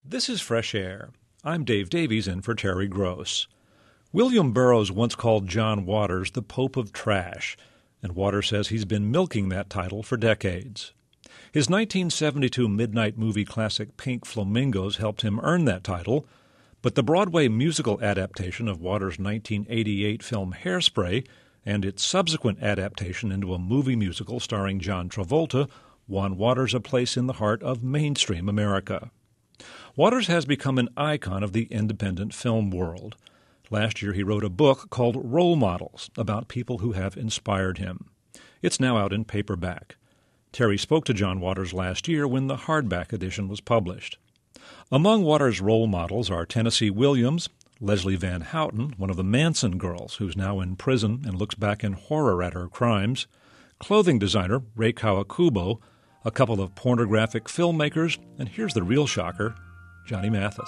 This is Fresh Air. I'm Dave Davies in for Terry Gross. William Burroughs once called John Waters the Pope of Trash, and Waters says he's been milking that title for decades. His 1972 midnight movie classic Pink Flamingos helped him earn that title, but the Broadway musical adaptation of Waters' 1988 film Hairspray and its subsequent adaptation into a movie musical starring John Travolta won Waters a place in the heart of mainstream America. Waters has become an icon of the independent film world. Last year he wrote a book called Role Models about people who have inspired him. It's now out in paperback. Terry spoke to John Waters last year when the hardback edition was published. Among Waters' role models are Tennessee Williams, Leslie Van Houten, one of the Manson girls who's now in prison and looks back in horror at her crimes, clothing designer Rei Kawakubo, a couple of pornographic filmmakers, and here's the real shocker, Johnny Mathis.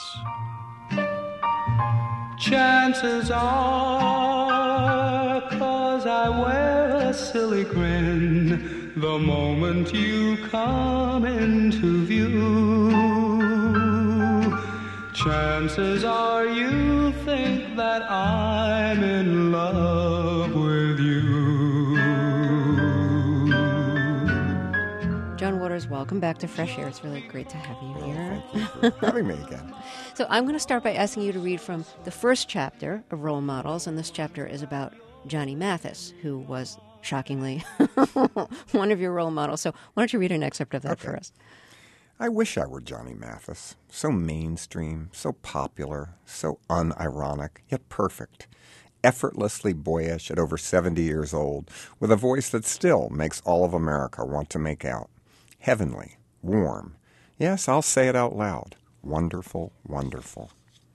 Chances are, 'cause I wear a silly grin the moment you come into view. Chances are you think that I'm in love with you. John Waters, welcome back to Fresh Air. It's really great to have you here. Thank you for having me again. So I'm going to start by asking you to read from the first chapter of Role Models, and this chapter is about Johnny Mathis, who was shockingly one of your role models. So why don't you read an excerpt of that for us? I wish I were Johnny Mathis. So mainstream, so popular, so unironic, yet perfect. Effortlessly boyish at over 70 years old, with a voice that still makes all of America want to make out. Heavenly, warm. Yes, I'll say it out loud. Wonderful, wonderful.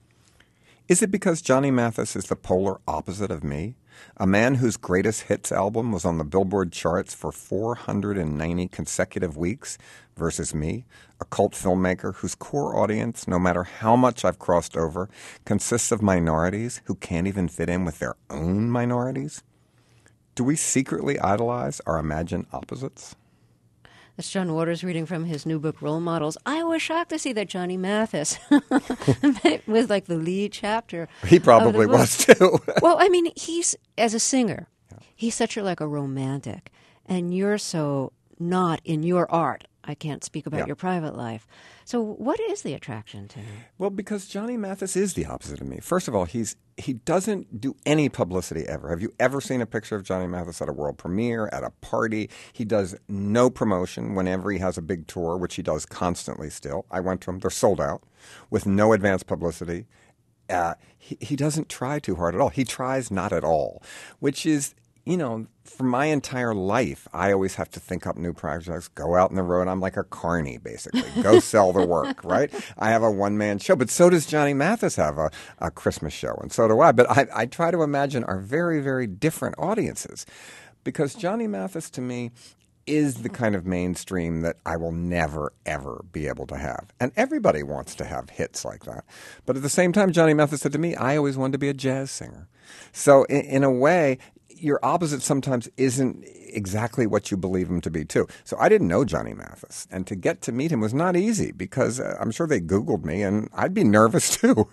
Is it because Johnny Mathis is the polar opposite of me? A man whose greatest hits album was on the Billboard charts for 490 consecutive weeks versus me, a cult filmmaker whose core audience, no matter how much I've crossed over, consists of minorities who can't even fit in with their own minorities? Do we secretly idolize our imagined opposites? That's John Waters reading from his new book, Role Models. I was shocked to see that Johnny Mathis was like the lead chapter. He probably was too. Well, I mean, he's, as a singer, he's such a romantic, and you're so not in your art. I can't speak about your private life. So what is the attraction to him? Well, because Johnny Mathis is the opposite of me. First of all, he doesn't do any publicity ever. Have you ever seen a picture of Johnny Mathis at a world premiere, at a party? He does no promotion whenever he has a big tour, which he does constantly still. I went to them. They're sold out with no advance publicity. He doesn't try too hard at all. He tries not at all, which is, you know, for my entire life, I always have to think up new projects, go out on the road. I'm like a carny, basically. Go sell the work, right? I have a one-man show, but so does Johnny Mathis have a Christmas show, and so do I. But I try to imagine our very, very different audiences, because Johnny Mathis, to me, is the kind of mainstream that I will never, ever be able to have. And everybody wants to have hits like that. But at the same time, Johnny Mathis said to me, I always wanted to be a jazz singer. So in a way, your opposite sometimes isn't exactly what you believe him to be, too. So I didn't know Johnny Mathis. And to get to meet him was not easy, because I'm sure they Googled me, and I'd be nervous, too.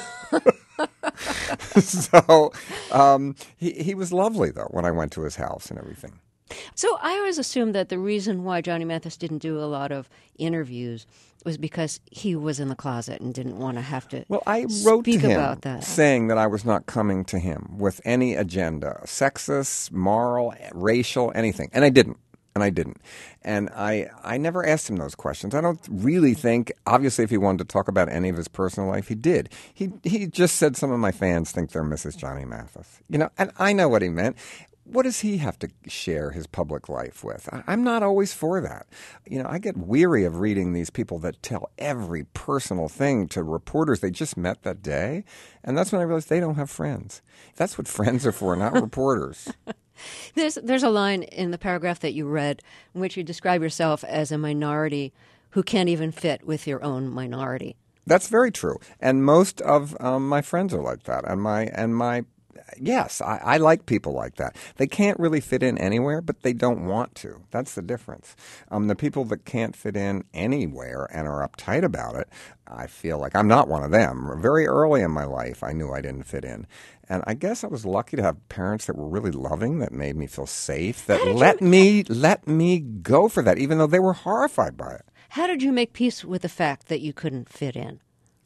So he was lovely, though, when I went to his house and everything. So I always assumed that the reason why Johnny Mathis didn't do a lot of interviews was because he was in the closet and didn't want to have to I wrote to him about that, saying that I was not coming to him with any agenda, sexist, moral, racial, anything. And I didn't. And I never asked him those questions. I don't really think, obviously, if he wanted to talk about any of his personal life, he did. He just said some of my fans think they're Mrs. Johnny Mathis. You know, and I know what he meant. What does he have to share his public life with? I'm not always for that. You know, I get weary of reading these people that tell every personal thing to reporters they just met that day. And that's when I realized they don't have friends. That's what friends are for, not reporters. There's a line in the paragraph that you read in which you describe yourself as a minority who can't even fit with your own minority. That's very true. And most of my friends are like that. And my yes, I like people like that. They can't really fit in anywhere, but they don't want to. That's the difference. The people that can't fit in anywhere and are uptight about it, I feel like I'm not one of them. Very early in my life, I knew I didn't fit in. And I guess I was lucky to have parents that were really loving, that made me feel safe, that let me go for that, even though they were horrified by it. How did you make peace with the fact that you couldn't fit in?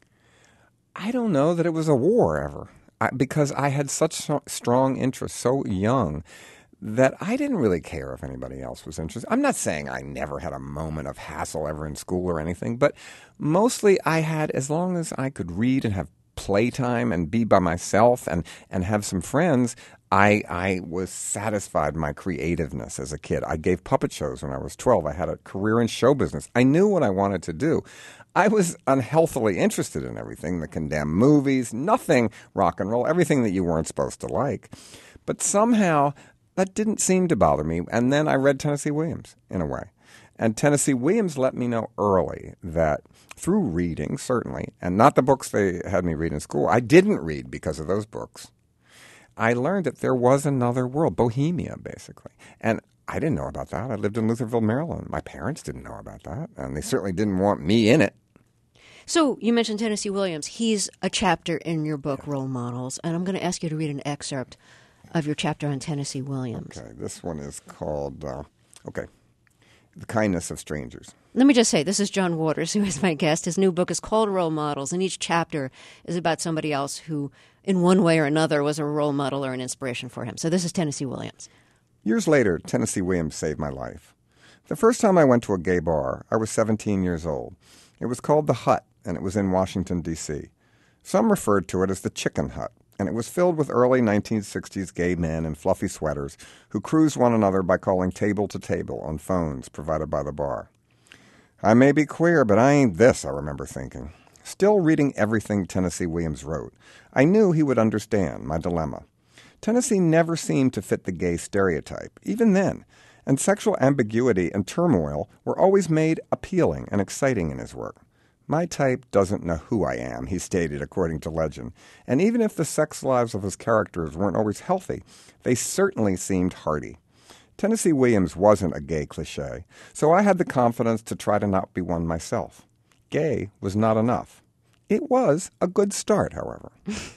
I don't know that it was a war ever, because I had such strong interest so young that I didn't really care if anybody else was interested. I'm not saying I never had a moment of hassle ever in school or anything, but mostly I had, as long as I could read and have playtime and be by myself and have some friends, I was satisfied my creativeness as a kid. I gave puppet shows when I was 12. I had a career in show business. I knew what I wanted to do. I was unhealthily interested in everything, the condemned movies, nothing rock and roll, everything that you weren't supposed to like. But somehow that didn't seem to bother me. And then I read Tennessee Williams in a way. And Tennessee Williams let me know early that through reading, certainly, and not the books they had me read in school, I didn't read because of those books. I learned that there was another world, Bohemia, basically. And I didn't know about that. I lived in Lutherville, Maryland. My parents didn't know about that, and they certainly didn't want me in it. So you mentioned Tennessee Williams. He's a chapter in your book, Role Models, and I'm going to ask you to read an excerpt of your chapter on Tennessee Williams. Okay, this one is called, The Kindness of Strangers. Let me just say, this is John Waters, who is my guest. His new book is called Role Models, and each chapter is about somebody else who, in one way or another, was a role model or an inspiration for him. So this is Tennessee Williams. Years later, Tennessee Williams saved my life. The first time I went to a gay bar, I was 17 years old. It was called The Hut, and it was in Washington, D.C. Some referred to it as the Chicken Hut, and it was filled with early 1960s gay men in fluffy sweaters who cruised one another by calling table to table on phones provided by the bar. I may be queer, but I ain't this, I remember thinking. Still reading everything Tennessee Williams wrote, I knew he would understand my dilemma. Tennessee never seemed to fit the gay stereotype, even then, and sexual ambiguity and turmoil were always made appealing and exciting in his work. My type doesn't know who I am, he stated, according to legend, and even if the sex lives of his characters weren't always healthy, they certainly seemed hearty. Tennessee Williams wasn't a gay cliché, so I had the confidence to try to not be one myself. Gay was not enough. It was a good start, however.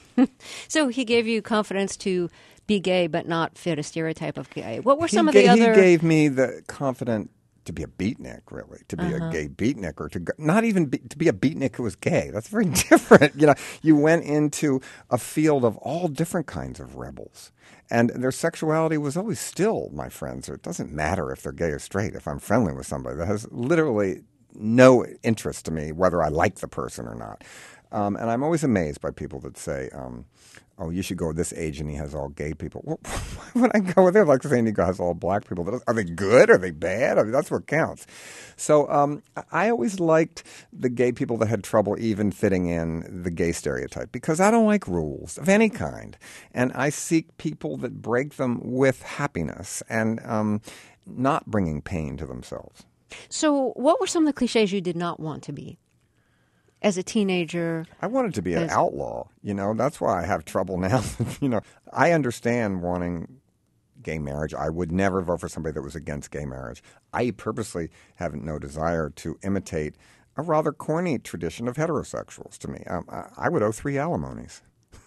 So he gave you confidence to be gay but not fit a stereotype of gay. What were some of the other... He gave me the confidence to be a beatnik, really, to be a gay beatnik, or to not even to be a beatnik who was gay. That's very different. You know, you went into a field of all different kinds of rebels. And their sexuality was always still, my friends. It doesn't matter if they're gay or straight. If I'm friendly with somebody, that has literally no interest to me whether I like the person or not. And I'm always amazed by people that say, oh, you should go with this age and he has all gay people. Well, why would I go with it? Like saying he has all black people. Are they good? Are they bad? I mean, that's what counts. So I always liked the gay people that had trouble even fitting in the gay stereotype because I don't like rules of any kind. And I seek people that break them with happiness and not bringing pain to themselves. So what were some of the cliches you did not want to be? As a teenager, I wanted to be an outlaw. You know, that's why I have trouble now. You know, I understand wanting gay marriage. I would never vote for somebody that was against gay marriage. I purposely have no desire to imitate a rather corny tradition of heterosexuals to me. I would owe 3 alimonies.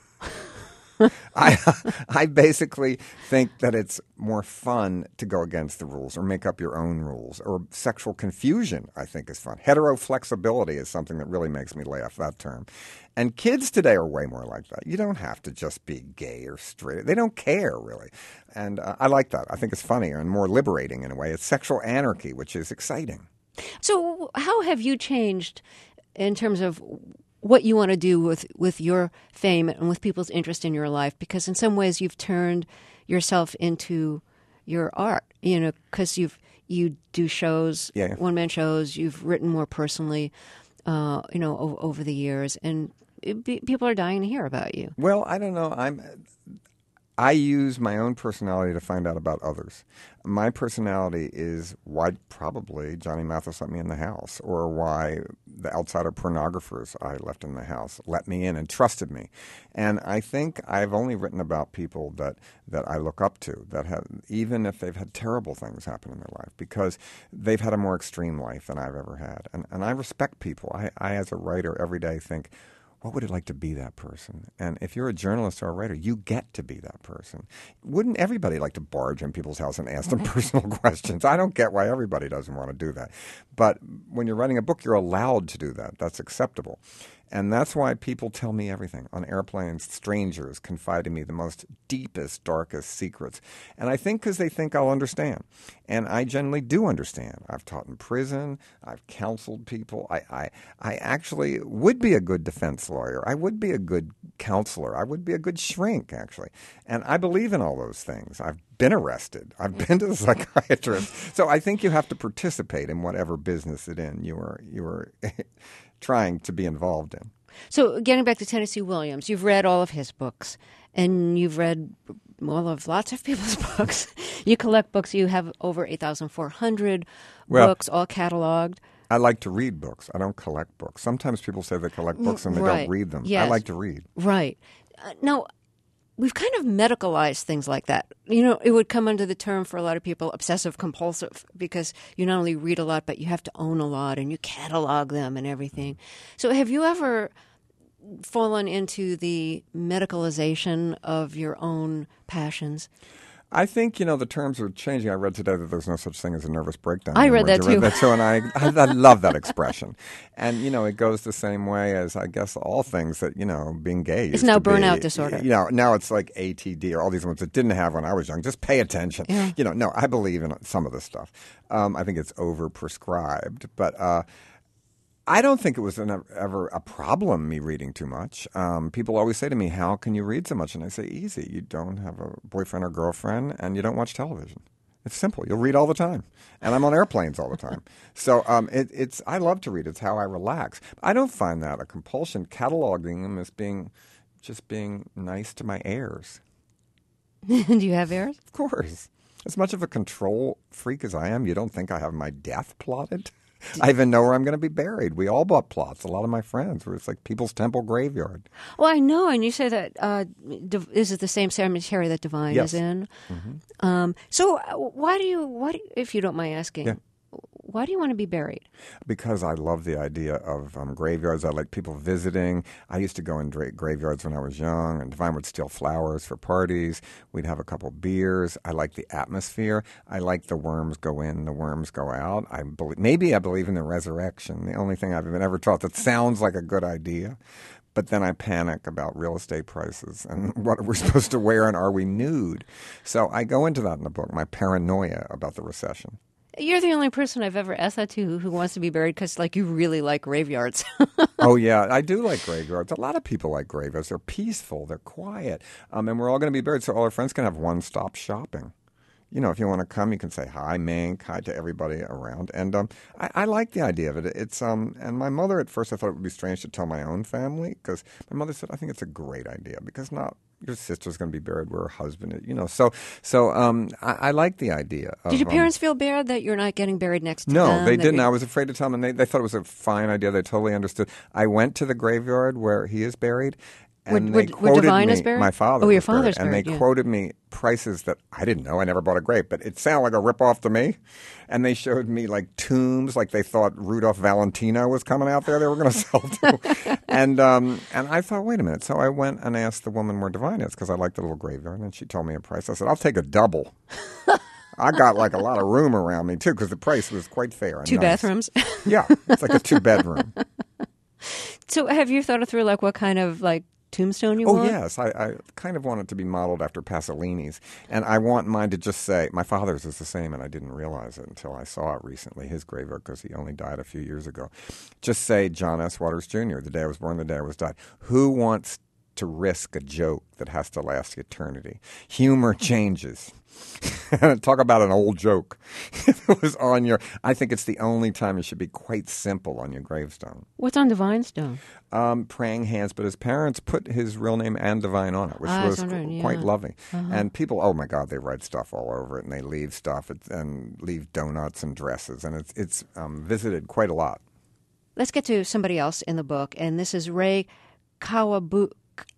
I basically think that it's more fun to go against the rules or make up your own rules. Or sexual confusion, I think, is fun. Heteroflexibility is something that really makes me laugh, that term. And kids today are way more like that. You don't have to just be gay or straight. They don't care, really. And I like that. I think it's funnier and more liberating in a way. It's sexual anarchy, which is exciting. So how have you changed in terms of what you want to do with your fame and with people's interest in your life? Because in some ways you've turned yourself into your art, you know, because you do shows, one-man shows, you've written more personally, you know, over the years, and people are dying to hear about you. Well, I don't know. I use my own personality to find out about others. My personality is why probably Johnny Mathis let me in the house, or why the outsider pornographers I left in the house let me in and trusted me. And I think I've only written about people that I look up to, that have, even if they've had terrible things happen in their life, because they've had a more extreme life than I've ever had. And I respect people. I, as a writer, every day think, what would it like to be that person? And if you're a journalist or a writer, you get to be that person. Wouldn't everybody like to barge in people's house and ask them personal questions? I don't get why everybody doesn't want to do that. But when you're writing a book, you're allowed to do that. That's acceptable. And that's why people tell me everything. On airplanes, strangers confide in me the most deepest, darkest secrets. And I think because they think I'll understand. And I generally do understand. I've taught in prison. I've counseled people. I actually would be a good defense lawyer. I would be a good counselor. I would be a good shrink, actually. And I believe in all those things. I've been arrested. I've been to the psychiatrist. So I think you have to participate in whatever business it in you are trying to be involved in. So getting back to Tennessee Williams, you've read all of his books, and you've read all of lots of people's books. You collect books. You have over 8,400 books, all cataloged. I like to read books. I don't collect books. Sometimes people say they collect books and they don't read them. Yes. I like to read. Right. Now, we've kind of medicalized things like that. You know, it would come under the term for a lot of people obsessive compulsive, because you not only read a lot, but you have to own a lot and you catalog them and everything. So have you ever fallen into the medicalization of your own passions? I think, the terms are changing. I read today that there's no such thing as a nervous breakdown. I read that too. Read that too, and I love that expression. And, it goes the same way as, I guess, all things that, being gay It's now burnout disorder. Now it's like ATD or all these ones that didn't have when I was young. Just pay attention. Yeah. No, I believe in some of this stuff. I think it's over-prescribed. But I don't think it was ever a problem, me reading too much. People always say to me, how can you read so much? And I say, easy. You don't have a boyfriend or girlfriend, and you don't watch television. It's simple. You'll read all the time. And I'm on airplanes all the time. So I love to read. It's how I relax. I don't find that a compulsion. Cataloging them as just being nice to my heirs. Do you have heirs? Of course. As much of a control freak as I am, you don't think I have my death plotted? I even know where I'm going to be buried. We all bought plots. A lot of my friends where it's like People's Temple graveyard. Well, I know, and you say that this is the same cemetery that Divine is in. Mm-hmm. So why do you, if you don't mind asking, why do you want to be buried? Because I love the idea of graveyards. I like people visiting. I used to go in graveyards when I was young, and Divine would steal flowers for parties. We'd have a couple beers. I like the atmosphere. I like the worms go in, the worms go out. Maybe I believe in the resurrection. The only thing I've ever taught that sounds like a good idea. But then I panic about real estate prices and what we're supposed to wear and are we nude. So I go into that in the book, my paranoia about the recession. You're the only person I've ever asked that to who wants to be buried because, you really like graveyards. Oh, yeah. I do like graveyards. A lot of people like graveyards. They're peaceful. They're quiet. And we're all going to be buried, so all our friends can have one-stop shopping. If you want to come, you can say hi, Mink, hi to everybody around. And I like the idea of it. It's and my mother, at first, I thought it would be strange to tell my own family, because my mother said, I think it's a great idea, because not your sister's going to be buried where her husband is, So I like the idea. Did your parents feel bad that you're not getting buried next to them? No, they didn't. I was afraid to tell them, and they thought it was a fine idea. They totally understood. I went to the graveyard where he is buried, and they quoted Divine me. Is buried? My father. Oh, your was buried, father's and buried. they quoted me prices that I didn't know. I never bought a grave, but it sounded like a ripoff to me. And they showed me tombs, like they thought Rudolph Valentino was coming out there. They were going to sell to. And I thought, wait a minute. So I went and asked the woman where Divine is, because I liked the little graveyard, and she told me a price. I said, I'll take a double. I got a lot of room around me too, because the price was quite fair. And Two nice. bathrooms. Yeah, it's like a 2-bedroom. So have you thought it through, what kind of tombstone you want? Oh, yes. I kind of want it to be modeled after Pasolini's. And I want mine to just say, my father's is the same, and I didn't realize it until I saw it recently, his graveyard, because he only died a few years ago. Just say John S. Waters Jr., the day I was born, the day I was died. Who wants to risk a joke that has to last eternity. Humor changes. Talk about an old joke. If it was on your, I think it's the only time you should be quite simple on your gravestone. What's on Divine Stone? Praying hands, but his parents put his real name and Divine on it, which was quite lovely. And people, oh my God, they write stuff all over it, and they leave stuff and leave donuts and dresses, and it's visited quite a lot. Let's get to somebody else in the book, and this is Rei Kawakubo.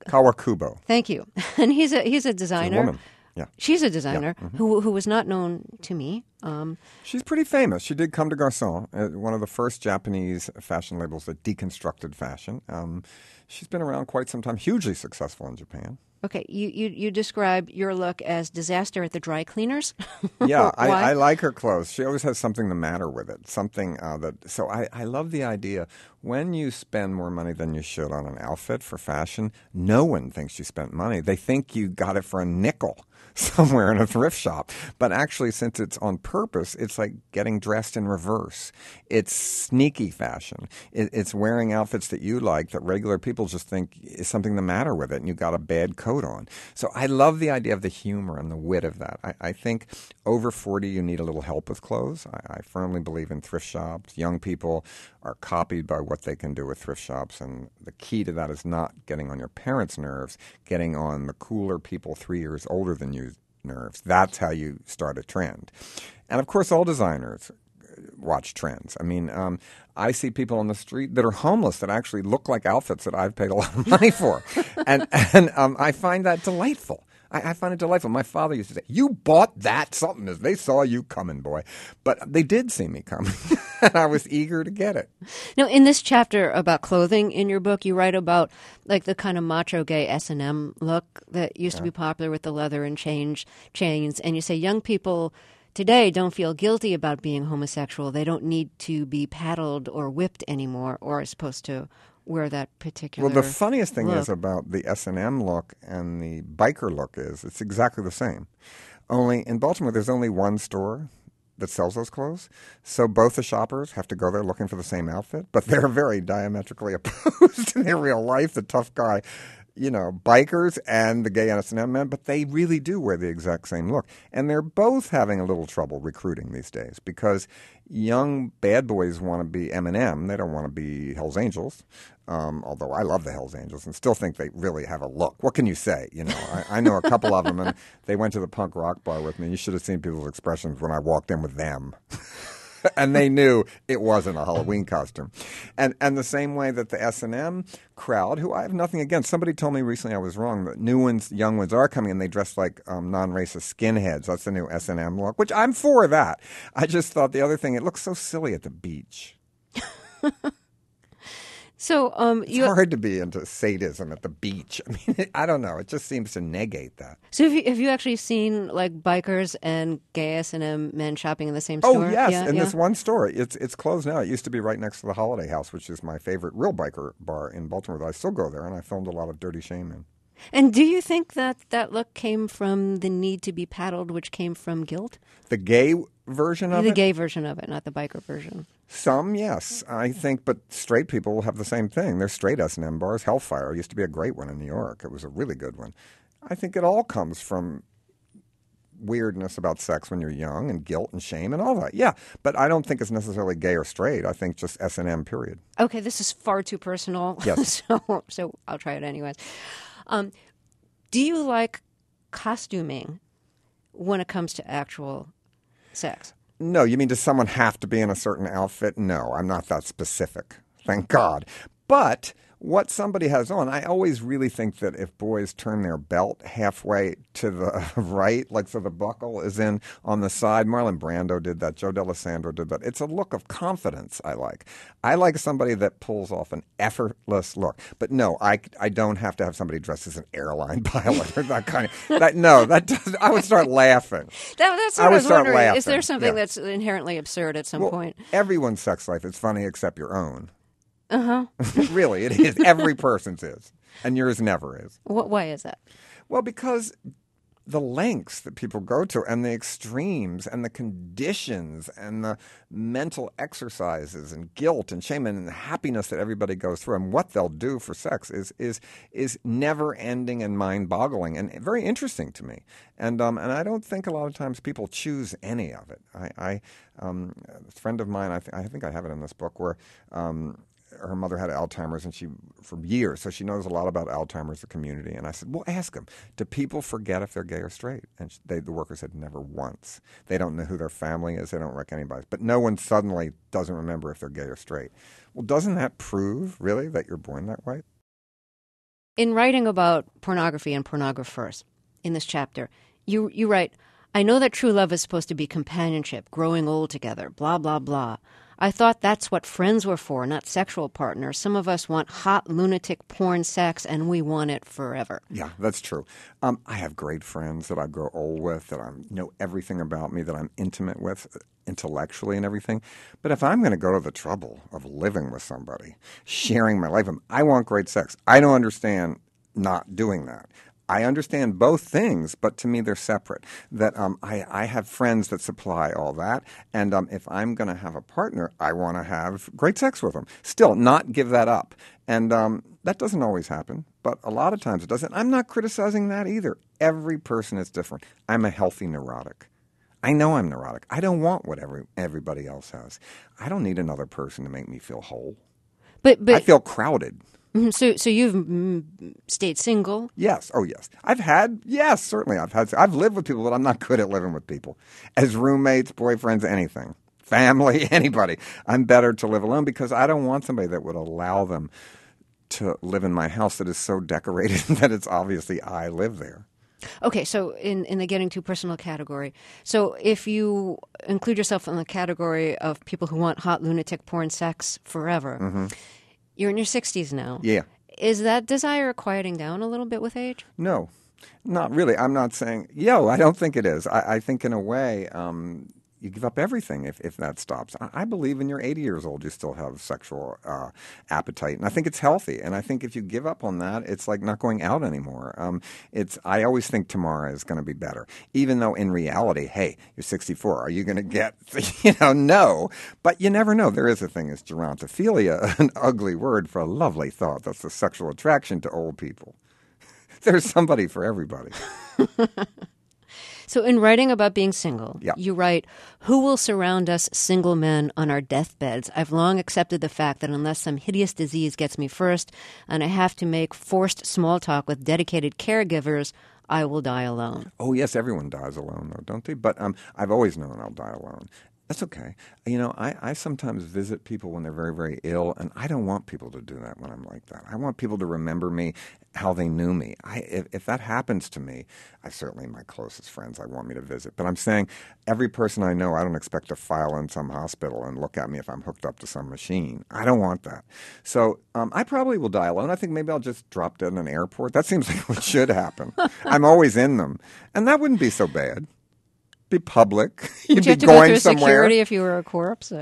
Thank you. And he's a designer. She's a woman. Yeah. She's a designer who was not known to me. She's pretty famous. She did come to Garçon, one of the first Japanese fashion labels that deconstructed fashion. She's been around quite some time, hugely successful in Japan. Okay, you describe your look as disaster at the dry cleaners. Yeah, I like her clothes. She always has something the matter with it. Something So I love the idea. When you spend more money than you should on an outfit for fashion, no one thinks you spent money. They think you got it for a nickel somewhere in a thrift shop. But actually, since it's on purpose, it's like getting dressed in reverse. It's sneaky fashion. It's wearing outfits that you like that regular people just think is something the matter with it, and you got a bad coat on. So I love the idea of the humor and the wit of that. I think over 40, you need a little help with clothes. I firmly believe in thrift shops. Young people are copied by what they can do with thrift shops, and the key to that is not getting on your parents' nerves, getting on the cooler people 3 years older than you nerves. That's how you start a trend. And of course, all designers watch trends. I mean, I see people on the street that are homeless that actually look like outfits that I've paid a lot of money for. and I find that delightful. I find it delightful. My father used to say, "You bought that something as they saw you coming, boy." But they did see me coming, and I was eager to get it. Now, in this chapter about clothing in your book, you write about like the kind of macho gay S&M look that used to be popular with the leather and chains, and you say young people today don't feel guilty about being homosexual. They don't need to be paddled or whipped anymore, or are supposed to wear that particular Well, the funniest thing look. is about the S&M look and the biker look is it's exactly the same. Only in Baltimore, there's only one store that sells those clothes. So both the shoppers have to go there looking for the same outfit, but they're very diametrically opposed in their real life. The tough guy, bikers and the gay S&M men, but they really do wear the exact same look. And they're both having a little trouble recruiting these days because young bad boys want to be Eminem. They don't want to be Hells Angels, although I love the Hells Angels and still think they really have a look. What can you say? I know a couple of them, and they went to the punk rock bar with me. You should have seen people's expressions when I walked in with them. And they knew it wasn't a Halloween costume. And the same way that the S&M crowd, who I have nothing against. Somebody told me recently I was wrong. That new ones, young ones are coming, and they dress like non-racist skinheads. That's the new S&M look, which I'm for that. I just thought the other thing, it looks so silly at the beach. So it's hard to be into sadism at the beach. I mean, I don't know. It just seems to negate that. So have you actually seen like bikers and gay S&M men shopping in the same store? Oh, yes, in this one store. It's closed now. It used to be right next to the Holiday House, which is my favorite real biker bar in Baltimore. I still go there, and I filmed a lot of Dirty Shame in. And do you think that look came from the need to be paddled, which came from guilt? The gay version of it? The gay version of it, not the biker version. Some, yes, I think, but straight people will have the same thing. There's straight S&M bars. Hellfire used to be a great one in New York. It was a really good one. I think it all comes from weirdness about sex when you're young and guilt and shame and all that. Yeah, but I don't think it's necessarily gay or straight. I think just S&M, period. Okay, this is far too personal. Yes. So I'll try it anyways. Do you like costuming when it comes to actual sex? No, you mean does someone have to be in a certain outfit? No, I'm not that specific. Thank God. But what somebody has on, I always really think that if boys turn their belt halfway to the right, like so the buckle is in on the side, Marlon Brando did that, Joe D'Alessandro did that. It's a look of confidence I like. I like somebody that pulls off an effortless look. But no, I don't have to have somebody dressed as an airline pilot or that kind of that. No, that doesn't. I would start laughing. That's what I was wondering. Laughing. Is there something that's inherently absurd at some point? Everyone's sex life is funny except your own. Uh-huh. Really, it is. Every person's is. And yours never is. Why is that? Well, because the lengths that people go to and the extremes and the conditions and the mental exercises and guilt and shame and the happiness that everybody goes through and what they'll do for sex is never ending and mind boggling and very interesting to me. And I don't think a lot of times people choose any of it. A friend of mine, I think I have it in this book, where her mother had Alzheimer's, and for years, so she knows a lot about Alzheimer's, the community. And I said, well, ask them, do people forget if they're gay or straight? And the worker said, never once. They don't know who their family is. They don't recognize anybody. But no one suddenly doesn't remember if they're gay or straight. Well, doesn't that prove, really, that you're born that way? In writing about pornography and pornographers in this chapter, you write, I know that true love is supposed to be companionship, growing old together, blah, blah, blah. I thought that's what friends were for, not sexual partners. Some of us want hot, lunatic porn sex, and we want it forever. Yeah, that's true. I have great friends that I grow old with, that I know everything about me, that I'm intimate with intellectually and everything. But if I'm going to go to the trouble of living with somebody, sharing my life with them, I want great sex. I don't understand not doing that. I understand both things, but to me they're separate. That I have friends that supply all that, and if I'm going to have a partner, I want to have great sex with them. Still, not give that up. And that doesn't always happen, but a lot of times it doesn't. I'm not criticizing that either. Every person is different. I'm a healthy neurotic. I know I'm neurotic. I don't want what everybody else has. I don't need another person to make me feel whole. But I feel crowded. So you've stayed single? Yes. Oh, yes. Certainly. I've lived with people, but I'm not good at living with people. As roommates, boyfriends, anything. Family, anybody. I'm better to live alone because I don't want somebody that would allow them to live in my house that is so decorated that it's obviously I live there. Okay, so in the getting too personal category, so if you include yourself in the category of people who want hot lunatic porn sex forever, you're in your 60s now. Yeah. Is that desire quieting down a little bit with age? No, not really. I'm not saying, I don't think it is. I think in a way you give up everything if that stops. I believe when you're 80 years old, you still have sexual appetite. And I think it's healthy. And I think if you give up on that, it's like not going out anymore. I always think tomorrow is going to be better. Even though in reality, hey, you're 64. Are you going to get, no. But you never know. There is a thing as gerontophilia, an ugly word for a lovely thought. That's the sexual attraction to old people. There's somebody for everybody. So in writing about being single, Yeah. you write, who will surround us single men on our deathbeds? I've long accepted the fact that unless some hideous disease gets me first and I have to make forced small talk with dedicated caregivers, I will die alone. Oh, yes, everyone dies alone, though, don't they? But I've always known I'll die alone. That's okay. I sometimes visit people when they're very, very ill, and I don't want people to do that when I'm like that. I want people to remember me, how they knew me. If that happens to me, certainly my closest friends I want me to visit. But I'm saying every person I know, I don't expect to file in some hospital and look at me if I'm hooked up to some machine. I don't want that. So I probably will die alone. I think maybe I'll just drop dead in an airport. That seems like what should happen. I'm always in them. And that wouldn't be so bad. Be public. Would you have to go through security if you were a corpse?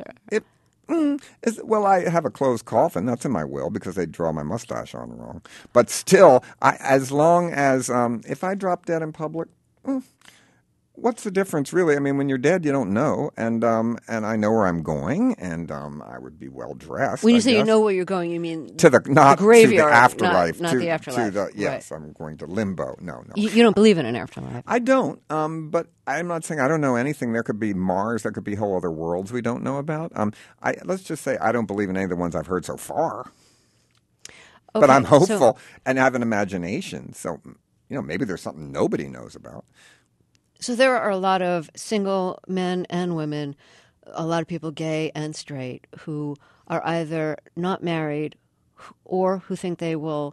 Well, I have a closed coffin. That's in my will because they draw my mustache on wrong. But still, as long as if I drop dead in public, what's the difference, really? I mean, when you're dead, you don't know, and I know where I'm going, and I would be well dressed. When you say you know where you're going, you mean to the graveyard, to the afterlife, not the afterlife. Yes, right. I'm going to limbo. No. You don't believe in an afterlife. I don't. But I'm not saying I don't know anything. There could be Mars. There could be whole other worlds we don't know about. Let's just say I don't believe in any of the ones I've heard so far. Okay, but I'm hopeful and have an imagination. So maybe there's something nobody knows about. So there are a lot of single men and women, a lot of people gay and straight, who are either not married or who think they will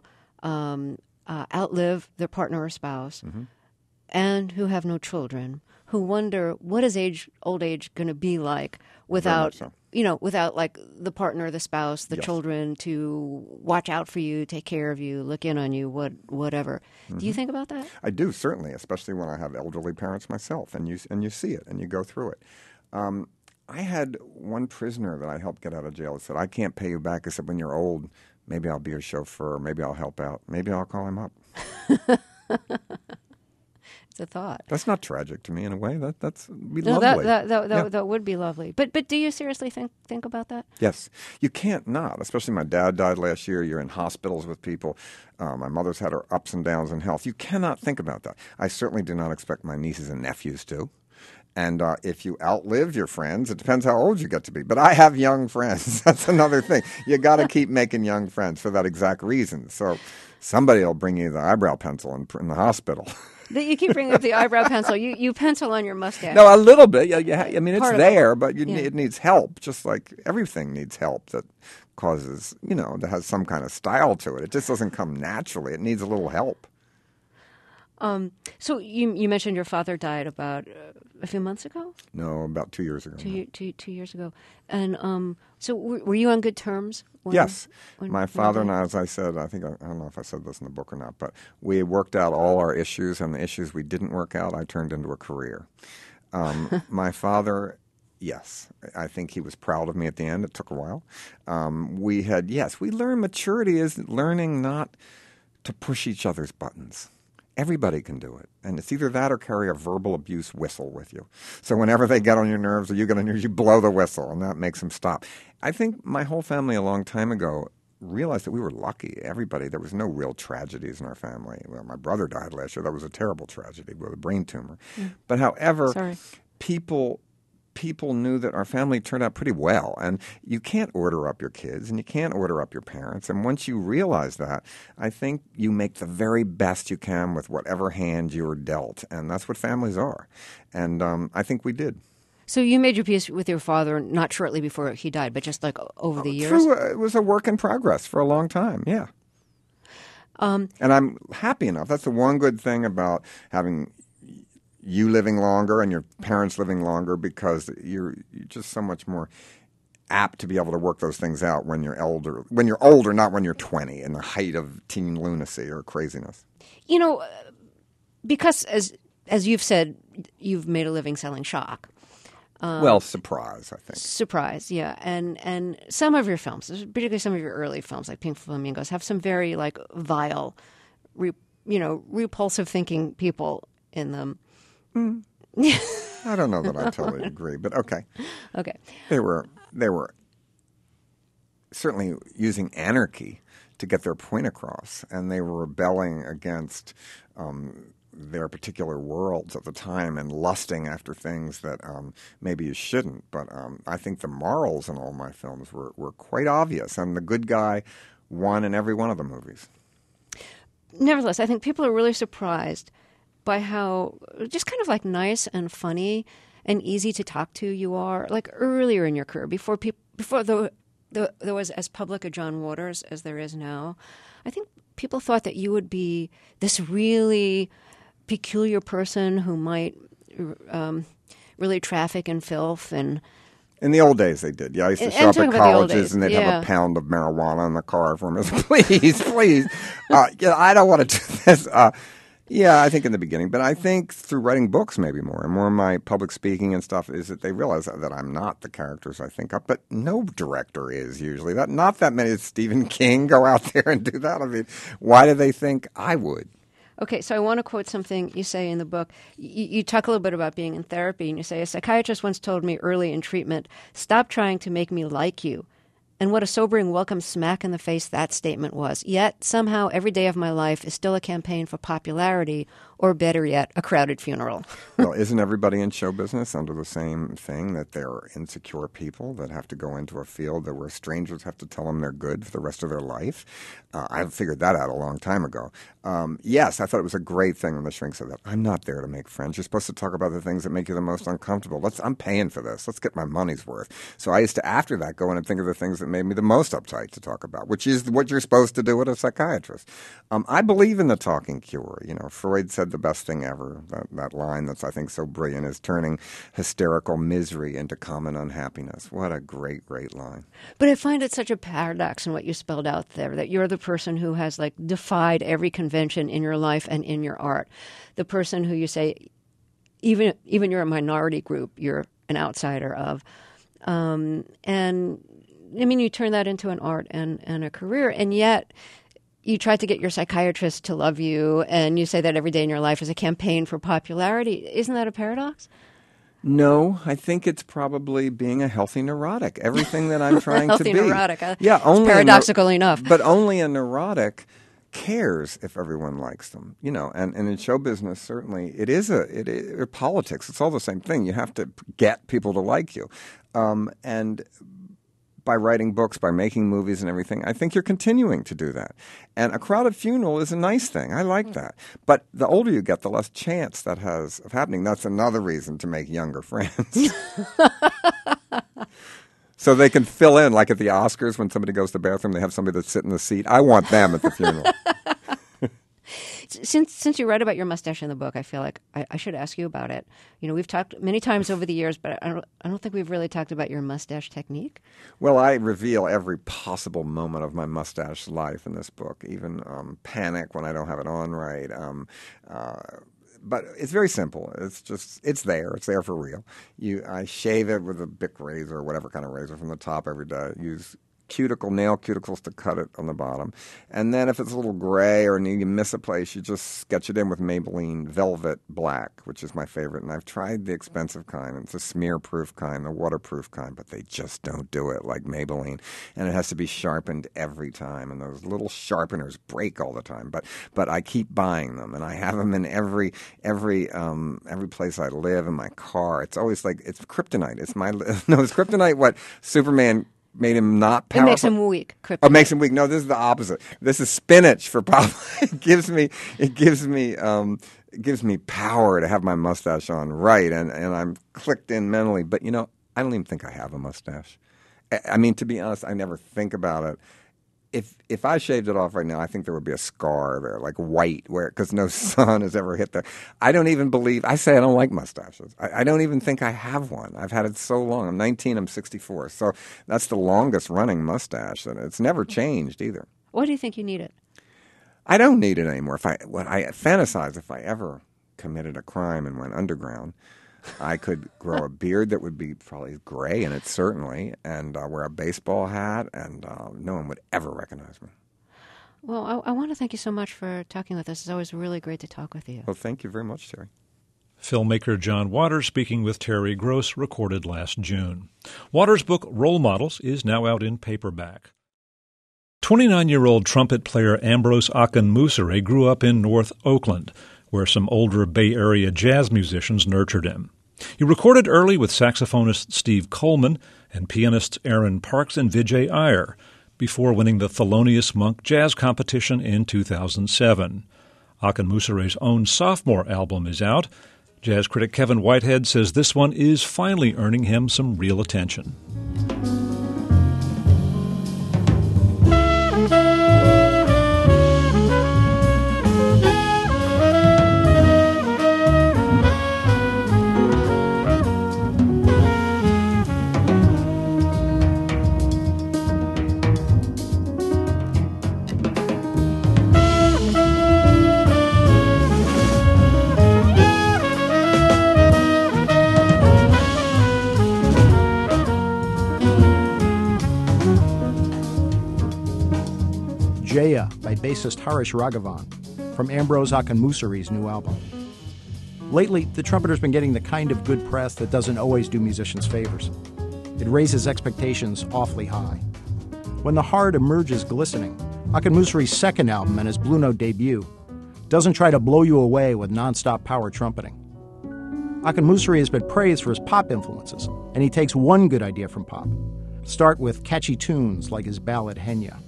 outlive their partner or spouse, and who have no children, who wonder what is old age going to be like without without like the partner, the spouse, the children to watch out for you, take care of you, look in on you, whatever. Do you think about that? I do, certainly, especially when I have elderly parents myself, and you see it and you go through it. I had one prisoner that I helped get out of jail that said, I can't pay you back. I said, when you're old, maybe I'll be your chauffeur, maybe I'll help out, maybe I'll call him up. the thought. That's not tragic to me in a way. That's be No, lovely. that would be lovely. But do you seriously think about that? Yes. You can't not, especially my dad died last year. You're in hospitals with people. My mother's had her ups and downs in health. You cannot think about that. I certainly do not expect my nieces and nephews to. And if you outlive your friends, it depends how old you get to be. But I have young friends. That's another thing. You got to keep making young friends for that exact reason. So somebody will bring you the eyebrow pencil in the hospital. You keep bringing up the eyebrow pencil. You pencil on your mustache. No, a little bit. Yeah. I mean, it's there, but yeah. It needs help, just like everything needs help that causes, that has some kind of style to it. It just doesn't come naturally. It needs a little help. So you mentioned your father died about a few months ago? No, about 2 years ago. 2 years ago. And so were you on good terms? Yes. My father and I, as I said, I don't know if I said this in the book or not, but we worked out all our issues, and the issues we didn't work out, I turned into a career. My father, yes, I think he was proud of me at the end. It took a while. We learned maturity is learning not to push each other's buttons. Everybody can do it. And it's either that or carry a verbal abuse whistle with you. So whenever they get on your nerves or you get on yours, you blow the whistle, and that makes them stop. I think my whole family a long time ago realized that we were lucky. Everybody, there was no real tragedies in our family. Well, my brother died last year. That was a terrible tragedy with a brain tumor. But however, people knew that our family turned out pretty well. And you can't order up your kids and you can't order up your parents. And once you realize that, I think you make the very best you can with whatever hand you're dealt. And that's what families are. And I think we did. So you made your peace with your father not shortly before he died, but just like over the years? It was a work in progress for a long time, yeah. And I'm happy enough. That's the one good thing about having you living longer and your parents living longer, because you're just so much more apt to be able to work those things out when you're older. When you're older, not when you're 20, in the height of teen lunacy or craziness. Because as you've said, you've made a living selling shock. Surprise, I think. Surprise, yeah. And some of your films, particularly some of your early films, like Pink Flamingos, have some very vile, repulsive thinking people in them. I don't know that I totally agree, but okay. Okay. They were certainly using anarchy to get their point across, and they were rebelling against their particular worlds at the time and lusting after things that maybe you shouldn't. But I think the morals in all my films were quite obvious, and the good guy won in every one of the movies. Nevertheless, I think people are really surprised by how just kind of nice and funny and easy to talk to you are. Earlier in your career, before there was as public a John Waters as there is now, I think people thought that you would be this really peculiar person who might really traffic in filth. And in the old days, they did. Yeah, I used to show up at colleges and they'd have a pound of marijuana in the car for me. Please. I don't want to do this. Yeah, I think in the beginning. But I think through writing books maybe more, and more of my public speaking and stuff, is that they realize that I'm not the characters I think of. But no director is usually. Not that many. Stephen King go out there and do that. I mean, why do they think I would? Okay, so I want to quote something you say in the book. You talk a little bit about being in therapy, and you say, a psychiatrist once told me early in treatment, stop trying to make me like you. And what a sobering welcome smack in the face that statement was. Yet, somehow, every day of my life is still a campaign for popularity, or better yet, a crowded funeral. Well, isn't everybody in show business under the same thing, that they're insecure people that have to go into a field where strangers have to tell them they're good for the rest of their life? I figured that out a long time ago. Yes, I thought it was a great thing when the shrink said that. I'm not there to make friends. You're supposed to talk about the things that make you the most uncomfortable. I'm paying for this. Let's get my money's worth. So I used to, after that, go in and think of the things that made me the most uptight to talk about, which is what you're supposed to do with a psychiatrist. I believe in the talking cure. Freud said the best thing ever, that line that's, I think, so brilliant, is turning hysterical misery into common unhappiness. What a great, great line. But I find it such a paradox in what you spelled out there, that you're the person who has defied every convention in your life and in your art. The person who you say, even you're a minority group, you're an outsider of. And I mean, you turn that into an art and a career, and yet you tried to get your psychiatrist to love you, and you say that every day in your life is a campaign for popularity. Isn't that a paradox? No, I think it's probably being a healthy neurotic. Everything that I'm trying to be. Healthy neurotic, huh? Yeah, only it's paradoxical enough. But only a neurotic cares if everyone likes them, and in show business, certainly, or politics, it's all the same thing. You have to get people to like you. And by writing books, by making movies and everything, I think you're continuing to do that. And a crowded funeral is a nice thing. I like that. But the older you get, the less chance that has of happening. That's another reason to make younger friends. So they can fill in, like at the Oscars, when somebody goes to the bathroom, they have somebody that's sitting in the seat. I want them at the funeral. Since you write about your mustache in the book, I feel like I should ask you about it. We've talked many times over the years, but I don't think we've really talked about your mustache technique. Well, I reveal every possible moment of my mustache life in this book, even panic when I don't have it on right. But it's very simple. It's there. It's there for real. I shave it with a Bic razor or whatever kind of razor from the top every day. Use nail cuticles to cut it on the bottom. And then if it's a little gray or you miss a place, you just sketch it in with Maybelline Velvet Black, which is my favorite. And I've tried the expensive kind. It's a smear-proof kind, the waterproof kind, but they just don't do it like Maybelline. And it has to be sharpened every time. And those little sharpeners break all the time. But I keep buying them, and I have them in every place I live, in my car. It's always like, it's kryptonite. It's kryptonite what Superman made him not powerful. It makes him weak. Kryptonite. Oh, makes him weak. No, this is the opposite. This is spinach for Papa. It gives me power to have my mustache on right, and I'm clicked in mentally. But I don't even think I have a mustache. I mean, to be honest, I never think about it. If I shaved it off right now, I think there would be a scar there, like white, because no sun has ever hit there. I don't even believe. I say I don't like mustaches. I don't even think I have one. I've had it so long. I'm 19. I'm 64. So that's the longest running mustache, and it's never changed either. Why do you think you need it? I don't need it anymore. I fantasize if I ever committed a crime and went underground, I could grow a beard that would be probably gray in it, certainly, and wear a baseball hat, and no one would ever recognize me. Well, I want to thank you so much for talking with us. It's always really great to talk with you. Well, thank you very much, Terry. Filmmaker John Waters speaking with Terry Gross, recorded last June. Waters' book, Role Models, is now out in paperback. 29-year-old trumpet player Ambrose Akinmusire grew up in North Oakland, where some older Bay Area jazz musicians nurtured him. He recorded early with saxophonist Steve Coleman and pianists Aaron Parks and Vijay Iyer, before winning the Thelonious Monk Jazz Competition in 2007. Akinmusire's own sophomore album is out. Jazz critic Kevin Whitehead says this one is finally earning him some real attention. Jaya by bassist Harish Raghavan from Ambrose Akinmusire's new album. Lately, the trumpeter's been getting the kind of good press that doesn't always do musicians favors. It raises expectations awfully high. When the Heart emerges glistening, Akinmusire's second album and his Blue Note debut doesn't try to blow you away with nonstop power trumpeting. Akinmusire has been praised for his pop influences, and he takes one good idea from pop. Start with catchy tunes like his ballad Henya.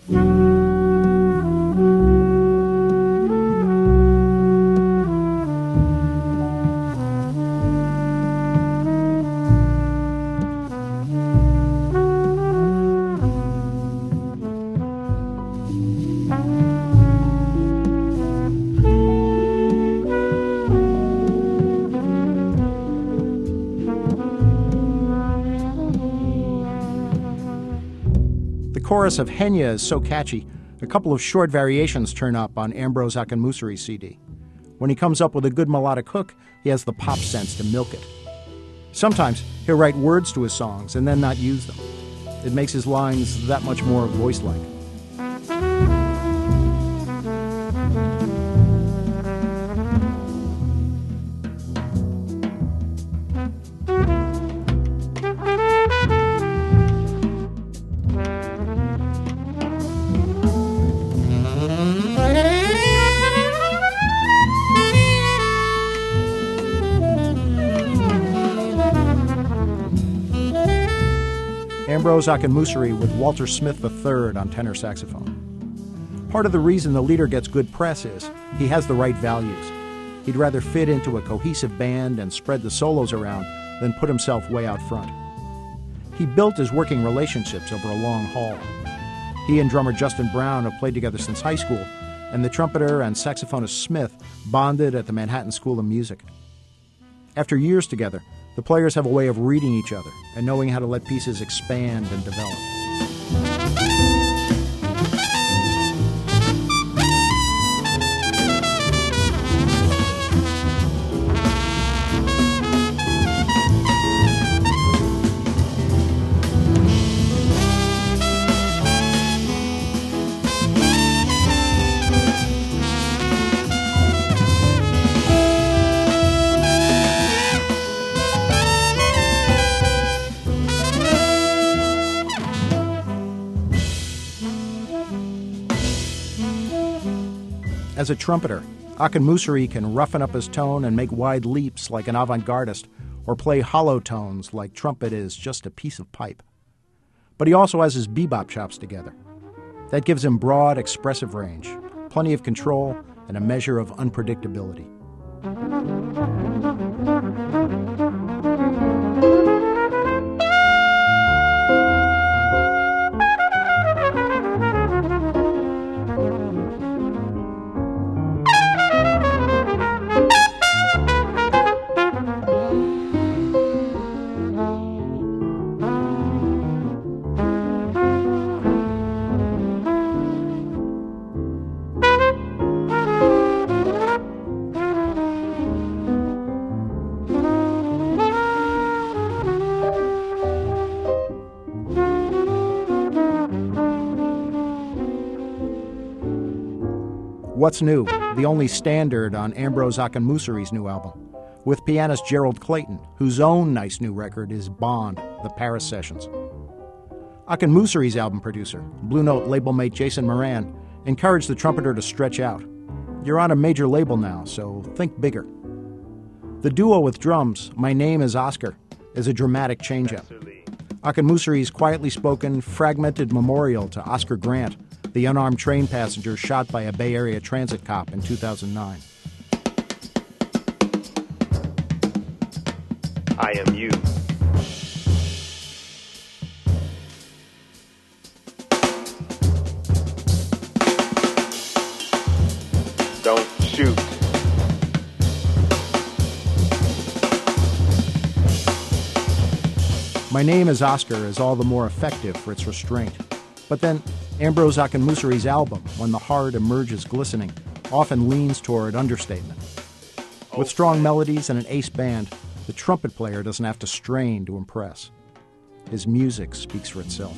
The chorus of Henya is so catchy, a couple of short variations turn up on Ambrose Akinmusire's CD. When he comes up with a good melodic hook, he has the pop sense to milk it. Sometimes he'll write words to his songs and then not use them. It makes his lines that much more voice-like. Ambrose Akinmusire with Walter Smith III on tenor saxophone. Part of the reason the leader gets good press is he has the right values. He'd rather fit into a cohesive band and spread the solos around than put himself way out front. He built his working relationships over a long haul. He and drummer Justin Brown have played together since high school, and the trumpeter and saxophonist Smith bonded at the Manhattan School of Music. After years together, the players have a way of reading each other and knowing how to let pieces expand and develop. As a trumpeter, Akinmusire can roughen up his tone and make wide leaps like an avant-gardist, or play hollow tones like trumpet is just a piece of pipe. But he also has his bebop chops together. That gives him broad, expressive range, plenty of control, and a measure of unpredictability. What's New, the only standard on Ambrose Akinmusire's new album, with pianist Gerald Clayton, whose own nice new record is Bond, The Paris Sessions. Akinmusire's album producer, Blue Note label mate Jason Moran, encouraged the trumpeter to stretch out. You're on a major label now, so think bigger. The duo with drums, My Name is Oscar, is a dramatic change-up. Akinmusire's quietly spoken, fragmented memorial to Oscar Grant, the unarmed train passenger shot by a Bay Area transit cop in 2009. I am you. Don't shoot. My Name is Oscar is all the more effective for its restraint. But then, Ambrose Akinmusire's album, When the Heart Emerges Glistening, often leans toward understatement. With strong melodies and an ace band, the trumpet player doesn't have to strain to impress. His music speaks for itself.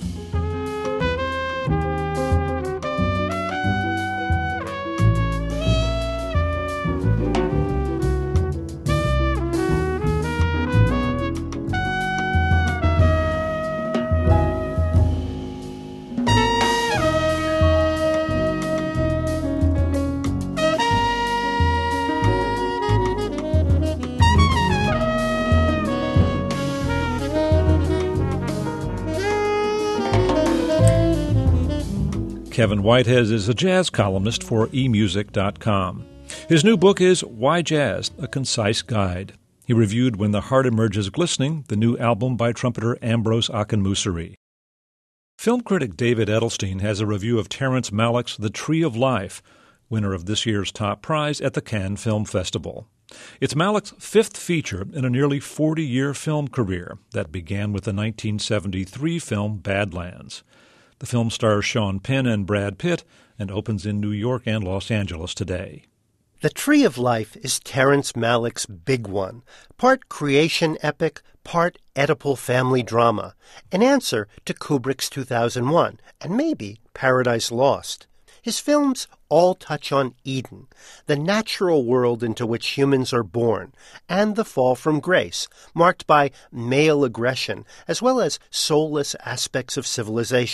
Kevin Whitehead is a jazz columnist for emusic.com. His new book is Why Jazz? A Concise Guide. He reviewed When the Heart Emerges Glistening, the new album by trumpeter Ambrose Akinmusire. Film critic David Edelstein has a review of Terrence Malick's The Tree of Life, winner of this year's top prize at the Cannes Film Festival. It's Malick's fifth feature in a nearly 40-year film career that began with the 1973 film Badlands. The film stars Sean Penn and Brad Pitt and opens in New York and Los Angeles today. The Tree of Life is Terrence Malick's big one, part creation epic, part Oedipal family drama, an answer to Kubrick's 2001 and maybe Paradise Lost. His films all touch on Eden, the natural world into which humans are born, and the fall from grace, marked by male aggression as well as soulless aspects of civilization.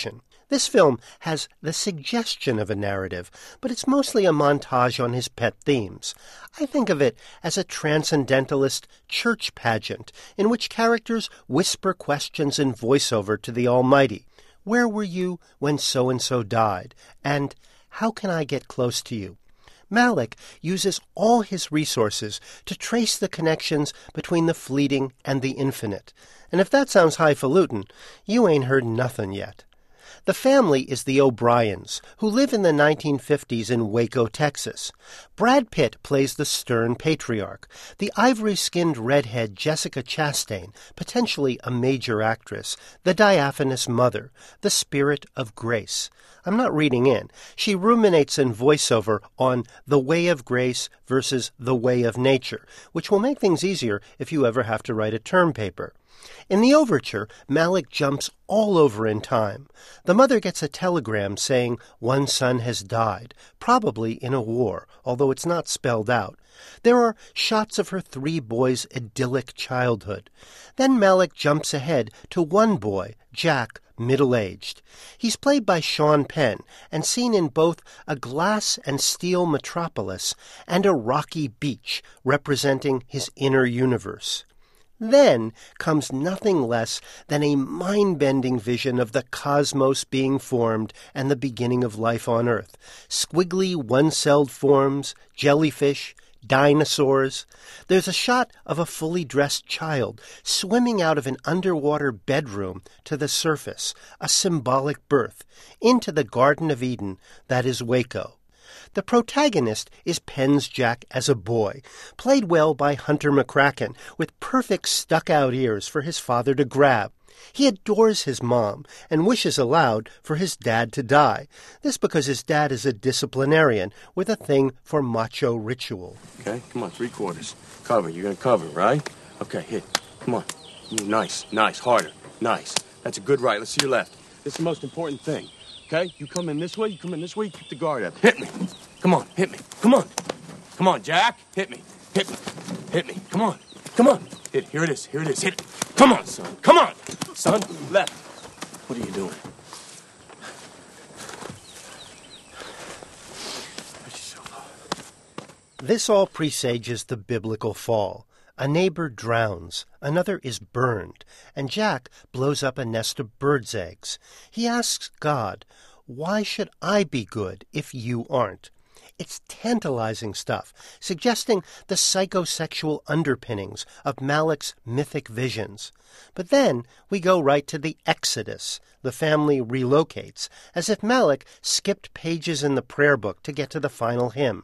This film has the suggestion of a narrative, but it's mostly a montage on his pet themes. I think of it as a transcendentalist church pageant in which characters whisper questions in voiceover to the Almighty. Where were you when so-and-so died? And how can I get close to you? Malick uses all his resources to trace the connections between the fleeting and the infinite. And if that sounds highfalutin, you ain't heard nothing yet. The family is the O'Briens, who live in the 1950s in Waco, Texas. Brad Pitt plays the stern patriarch. The ivory-skinned redhead Jessica Chastain, potentially a major actress, the diaphanous mother, the spirit of grace. I'm not reading in. She ruminates in voiceover on the way of grace versus the way of nature, which will make things easier if you ever have to write a term paper. In the overture, Malick jumps all over in time. The mother gets a telegram saying one son has died, probably in a war, although it's not spelled out. There are shots of her 3 boys' idyllic childhood. Then Malick jumps ahead to one boy, Jack, middle-aged. He's played by Sean Penn and seen in both a glass and steel metropolis and a rocky beach representing his inner universe. Then comes nothing less than a mind-bending vision of the cosmos being formed and the beginning of life on Earth. Squiggly one-celled forms, jellyfish, dinosaurs. There's a shot of a fully dressed child swimming out of an underwater bedroom to the surface, a symbolic birth, into the Garden of Eden that is Waco. The protagonist is Penn's Jack as a boy, played well by Hunter McCracken, with perfect stuck-out ears for his father to grab. He adores his mom and wishes aloud for his dad to die. This because his dad is a disciplinarian with a thing for macho ritual. Okay, come on, 3/4. Cover, you're gonna cover, right? Okay, hit. Come on. Nice, harder. Nice. That's a good right. Let's see your left. This is the most important thing. Okay, you come in this way, you keep the guard up. Hit me. Come on, hit me. Come on. Come on, Jack. Hit me. Hit me. Come on. Hit. Here it is. Hit it. Come on, son. Come on. Son, left. What are you doing? This all presages the biblical fall. A neighbor drowns, another is burned, and Jack blows up a nest of birds' eggs. He asks God, "Why should I be good if you aren't?" It's tantalizing stuff, suggesting the psychosexual underpinnings of Malick's mythic visions. But then we go right to the Exodus. The family relocates, as if Malick skipped pages in the prayer book to get to the final hymn.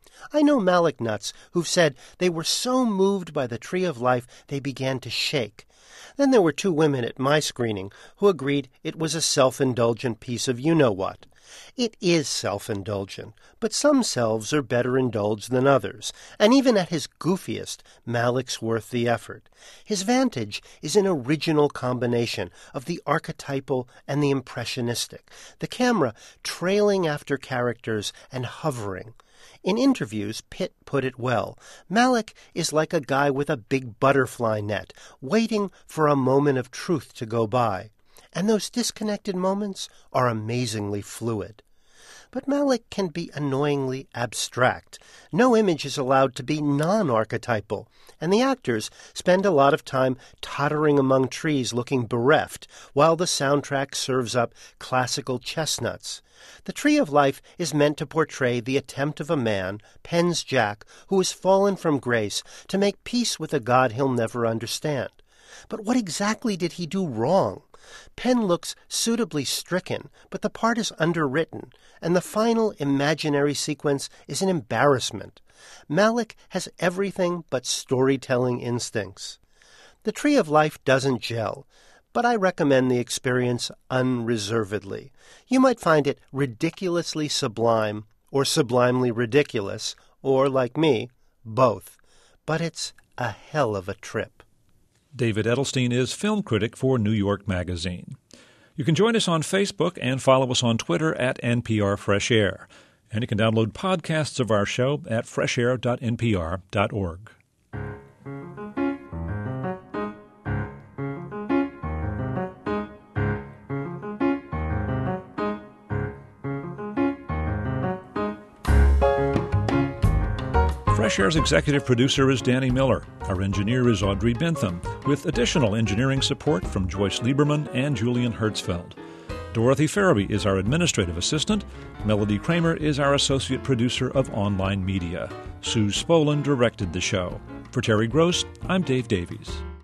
I know Malick nuts who've said they were so moved by the Tree of Life they began to shake. Then there were 2 women at my screening who agreed it was a self-indulgent piece of you-know-what. It is self-indulgent, but some selves are better indulged than others, and even at his goofiest, Malick's worth the effort. His vantage is an original combination of the archetypal and the impressionistic, the camera trailing after characters and hovering. In interviews, Pitt put it well. Malick is like a guy with a big butterfly net, waiting for a moment of truth to go by. And those disconnected moments are amazingly fluid. But Malick can be annoyingly abstract. No image is allowed to be non-archetypal, and the actors spend a lot of time tottering among trees looking bereft, while the soundtrack serves up classical chestnuts. The Tree of Life is meant to portray the attempt of a man, Penn's Jack, who has fallen from grace, to make peace with a God he'll never understand. But what exactly did he do wrong? Penn looks suitably stricken, but the part is underwritten, and the final imaginary sequence is an embarrassment. Malick has everything but storytelling instincts. The Tree of Life doesn't gel, but I recommend the experience unreservedly. You might find it ridiculously sublime, or sublimely ridiculous, or, like me, both. But it's a hell of a trip. David Edelstein is film critic for New York Magazine. You can join us on Facebook and follow us on Twitter at NPR Fresh Air. And you can download podcasts of our show at freshair.npr.org. Fresh Air's executive producer is Danny Miller. Our engineer is Audrey Bentham, with additional engineering support from Joyce Lieberman and Julian Hertzfeld. Dorothy Farabee is our administrative assistant. Melody Kramer is our associate producer of online media. Sue Spolin directed the show. For Terry Gross, I'm Dave Davies.